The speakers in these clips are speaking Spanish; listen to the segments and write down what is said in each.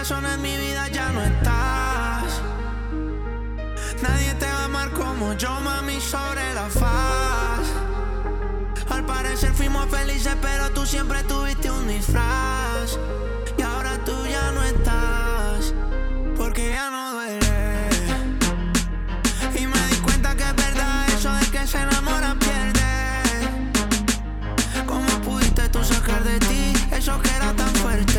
corazón en mi vida ya no estás. Nadie te va a amar como yo, mami, sobre la faz. Al parecer fuimos felices, pero tú siempre tuviste un disfraz. Y ahora tú ya no estás, porque ya no duele. Y me di cuenta que es verdad eso de que se enamora pierde. ¿Cómo pudiste tú sacar de ti eso que era tan fuerte?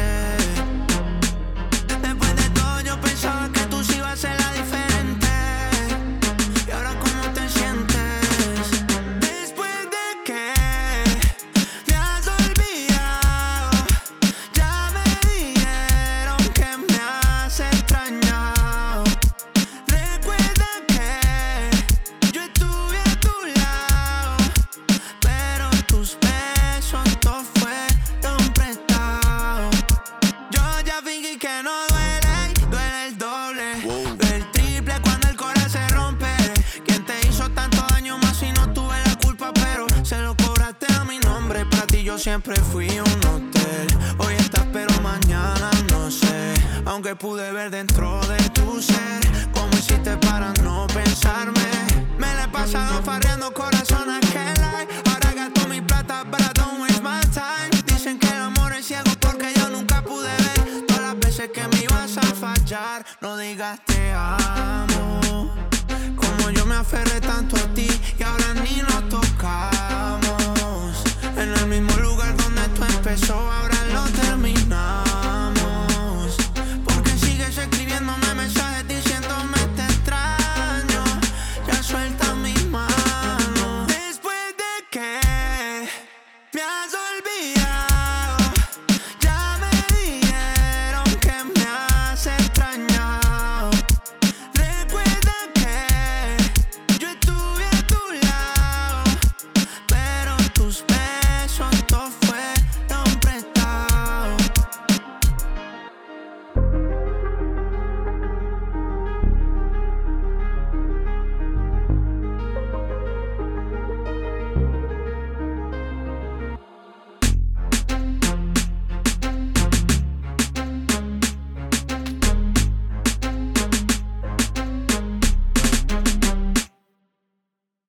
Después de todo yo pensaba que tú sí ibas a ser la diferente. Y ahora ¿cómo te sientes? Después de que me has olvidado, ya me dijeron que me has extrañado. Recuerda que yo estuve a tu lado, pero tus besos todos fueron prestados. Yo ya fingí que no duele, duele el doble, duele el triple cuando el corazón se rompe. ¿Quién te hizo tanto daño más si no tuve la culpa? Pero se lo cobraste a mi nombre. Para ti yo siempre fui un hotel. Hoy estás pero mañana no sé. Aunque pude ver dentro de tu ser cómo hiciste para no pensarme. Me la he pasado farreando corazón a aquel like. Ahora gasto mi plata para don't waste my time. Dicen que el amor es ciego porque yo nunca pude ver todas las veces que me ibas a fallar. No digas te amo, como yo me aferré tanto a ti y ahora ni nos tocamos. En el mismo lugar donde esto empezó, ahora lo terminamos.